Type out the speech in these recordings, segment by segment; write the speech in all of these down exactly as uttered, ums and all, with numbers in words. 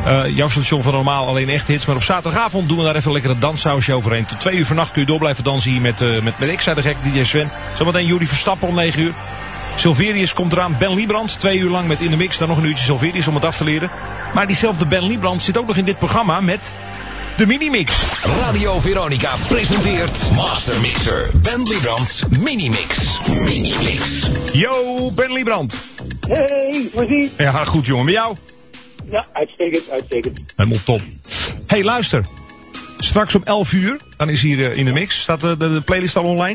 Uh, jouw station van normaal alleen echt hits. Maar op zaterdagavond doen we daar even lekker een danssausje overheen. Tot twee uur vannacht kun je door blijven dansen hier met, uh, met, met ik zei de gek, D J Sven. Zometeen Juri Verstappen om negen uur. Silverius komt eraan. Ben Liebrand, twee uur lang met In de Mix. Dan nog een uurtje Silverius om het af te leren. Maar diezelfde Ben Liebrand zit ook nog in dit programma met de Minimix. Radio Veronica presenteert Master Mixer Ben Liebrand's Minimix. Minimix. Yo, Ben Liebrand. Hey, hoe is ie? Ja, goed jongen. Met jou? Ja, uitstekend, uitstekend. Helemaal top. Hey, luister. Straks om elf uur, dan is hier uh, In de Mix. Staat de, de, de playlist al online?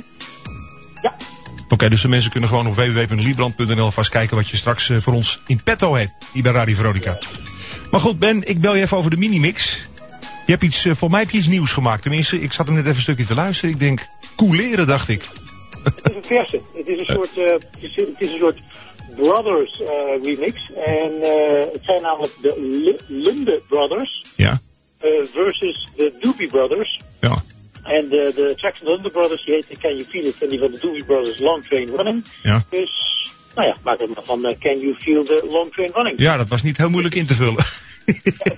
Ja. Oké, okay, dus de mensen kunnen gewoon op w w w punt liebrand punt n l vast kijken wat je straks uh, voor ons in petto hebt. Hier bij Radio Veronica. Maar goed, Ben, ik bel je even over de Minimix. Je hebt iets, uh, voor mij heb je iets nieuws gemaakt. Tenminste, ik zat er net even een stukje te luisteren. Ik denk, cooleren, dacht ik. Het is een verse. Het is een soort, uh, het is, het is een soort Brothers uh, remix. En uh, het zijn namelijk de L- Lunde Brothers. Ja. Uh, versus de Doobie Brothers. Ja. En de, de track van de Lunde Brothers, die heet Can You Feel It? En die van de Doobie Brothers, Long Train Running. Ja. Dus, nou ja, maak het maar van uh, Can You Feel the Long Train Running. Ja, dat was niet heel moeilijk in te vullen. Ja,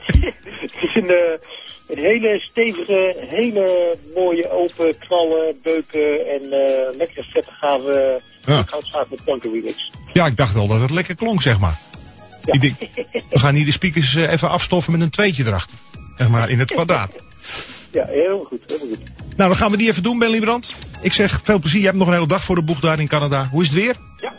het is een, uh, een hele stevige, hele mooie open knallen, beuken en uh, lekkere vette gave ja. goudstaaf met Punker remix. Ja, ik dacht wel dat het lekker klonk, zeg maar. Ja. Ik denk, we gaan hier de speakers uh, even afstoffen met een tweetje erachter. Zeg maar in het kwadraat. Ja, heel goed, heel goed. Nou, dan gaan we die even doen, Ben Liebrand. Ik zeg veel plezier. Je hebt nog een hele dag voor de boeg daar in Canada. Hoe is het weer? Ja.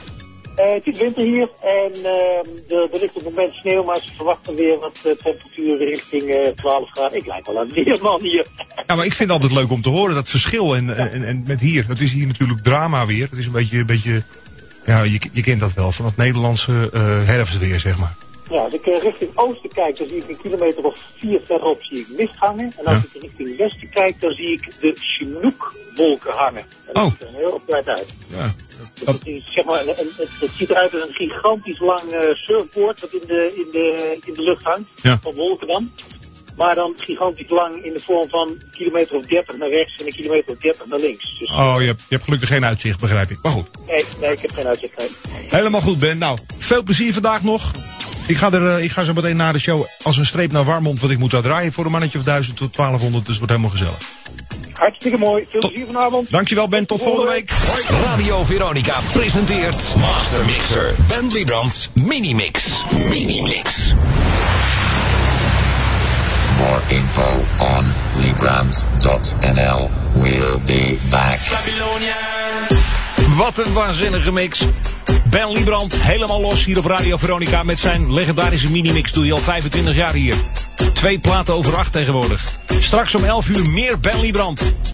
Uh, het is winter hier en uh, er, er ligt op het moment sneeuw, maar ze verwachten weer wat uh, temperatuur richting uh, twaalf graden. Ik lijk wel aan het weerman hier. Ja, maar ik vind het altijd leuk om te horen, dat verschil. En, ja. en, en met hier, het is hier natuurlijk drama weer. Het is een beetje, een beetje ja, je, je kent dat wel, van het Nederlandse uh, herfstweer, zeg maar. Ja, als ik uh, richting oosten kijk, dan zie ik een kilometer of vier verderop zie ik mist hangen. En als ja. ik richting westen kijk, dan zie ik de Chinook-wolken hangen. En dat oh. ziet er heel opleid uit. Ja. Dus dat is, zeg maar, een, een, het, het ziet eruit als een gigantisch lang uh, surfboard dat in de, in, de, in de lucht hangt. Ja. Van wolken dan. Maar dan gigantisch lang in de vorm van een kilometer of dertig naar rechts en een kilometer of dertig naar links. Dus, oh, je hebt, je hebt gelukkig geen uitzicht, begrijp ik. Maar goed. Nee, nee, ik heb geen uitzicht. Nee. Helemaal goed, Ben. Nou, veel plezier vandaag nog. Ik ga, er, uh, ik ga zo meteen na de show als een streep naar Warmond, want ik moet daar draaien voor een mannetje of duizend tot twaalfhonderd, dus het wordt helemaal gezellig. Hartstikke mooi. Veel plezier vanavond. Dankjewel, Ben. Tot volgende week. Radio Veronica presenteert Master Mixer Ben Liebrand's Minimix. Minimix. More info on Liebrand dot n l. We'll be back. Wat een waanzinnige mix. Ben Liebrand helemaal los hier op Radio Veronica met zijn legendarische minimix. Doe je al vijfentwintig jaar hier. Twee platen over acht tegenwoordig. Straks om elf uur meer Ben Liebrand.